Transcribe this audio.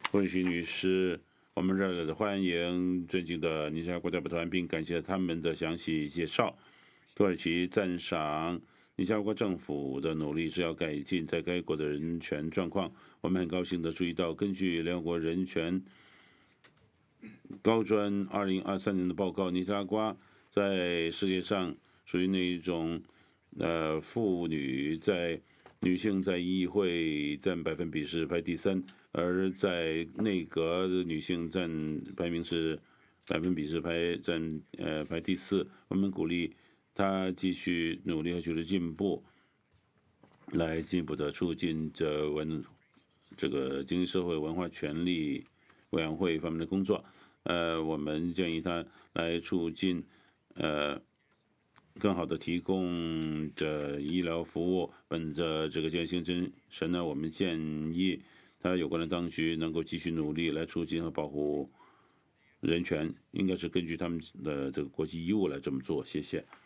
温徐女士，我们热烈的欢迎尊敬的尼加拉瓜代表团，并感谢他们的详细介绍。土耳其赞赏尼加拉瓜政府的努力是要改进在该国的人权状况。我们很高兴地注意到，根据联合国人权高专2023年的报告，尼加拉瓜在世界上属于那一种，女性在议会占百分比是排第3，而在内阁的女性排名是百分比是排第4。我们鼓励她继续努力和取得进步，来进一步的促进这个经济社会文化权利委员会方面的工作。我们建议他来促进更好的提供着医疗服务。本着这个践行精神呢，我们建议他有关的当局能够继续努力来促进和保护人权，应该是根据他们的这个国际义务来这么做。谢谢。